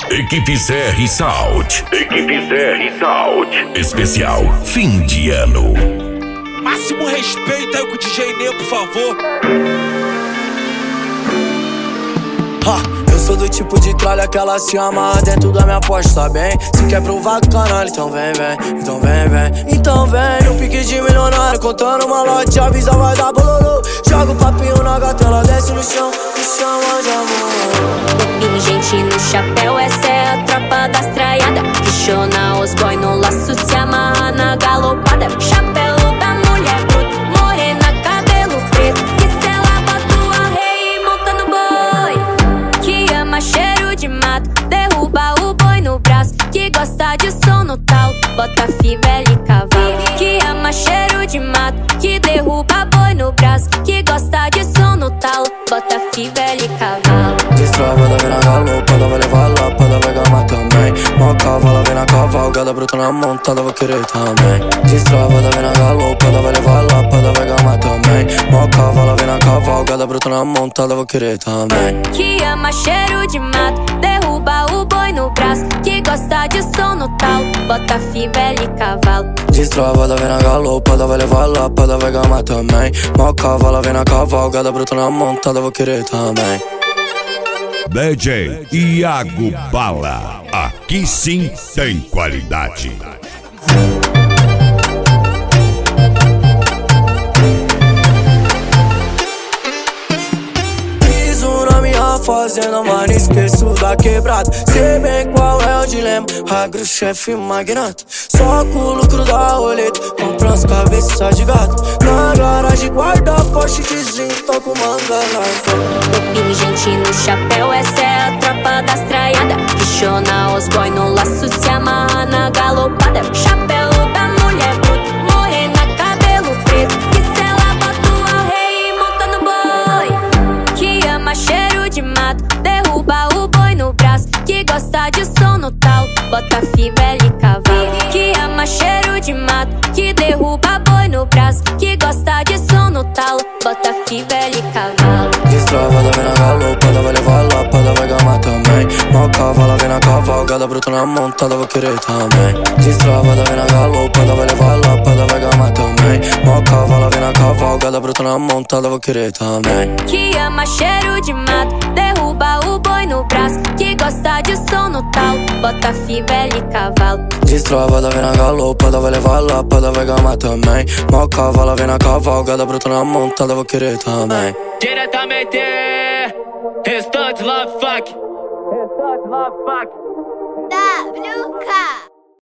Equipe ZR Sound. Equipe ZR Sound. Especial fim de ano. Máximo respeito aí com o DJ Nê, por favor. Eu sou do tipo de tralha que ela se amarra dentro da minha aposta, bem? Se quer provar do canal, então vem, vem. Então vem, vem. Então vem, no pique de milionário, contando uma lote, avisa vai dar bololô. Joga o papinho na gata, ela desce no chão, me chama de amor. Gente no chapéu, essa é a tropa das traiadas. Questiona os boy no laço, se amarra na galopada. Chapéu da mulher bruta, morena, cabelo preto. Que cê lava tua rei e monta no boi. Que ama cheiro de mato, derruba o boi no braço. Que gosta de som no talo, bota fivela e cavalo. Que ama cheiro de mato, que derruba boi no braço. Que gosta de som no talo, bota fivela e cavalo. Destrava, ela vem na galopada, vai levar lapada, vai gamar também. Mó cavala, vem na cavalgada, bruta na montada, vou querer também. Destrava, ela vem na galopada, vai levar lapada, vai gamar também. Mó cavala, vem na cavalgada, bruta na montada, vou querer também. Que ama cheiro de mato, derruba o boi no braço. Que gosta de som no talo, bota fivela e cavalo. Destrava, ela vem na galopada, vai levar lapada, vai gamar também. Mó cavala, vem na cavalgada, bruta na montada, vou querer também. DJ Iago Bala. Aqui sim tem qualidade. Piso na minha fazenda, mas esqueço da quebrada. Sei bem qual é o dilema, agro, chefe, magnata. Só com o lucro da roleta, compra as cabeças de gato. Na garagem guarda Porsche de zinco, toco manga larga. Gente no chapéu, essa é a tropa das traiadas. Questiona os boy no laço, se amarra na galopada. Chapéu da mulher bruta, morena, cabelo preto. Que cê lava tua rei e monta no boi. Que ama cheiro de mato, derruba o boi no braço. Que gosta de som no talo, bota fivela e cavalo. Que ama cheiro de mato, que derruba boi no braço. Que gosta de som no talo, bota fivela e cavalo. Destrava, ela vem na galopada, vai levar lapada, vai gamar também. Mó cavala, vem na cavalgada, bruta na montada, vou querer também. Destrava, ela vem na galopada, vai levar lapada, vai gamar também. Mó cavala, vem na cavalgada, bruta na montada, vou querer também. Que ama cheiro de mato, derruba o boi no braço. Que gosta de som no talo, bota fivela e cavalo. Destrava, ela vem na galopada, vai levar lapada, vai gamar também. Mó cavala, vem na cavalgada, bruta na montada, vou querer também. Diretamente, Restante Love Fuck. Tá.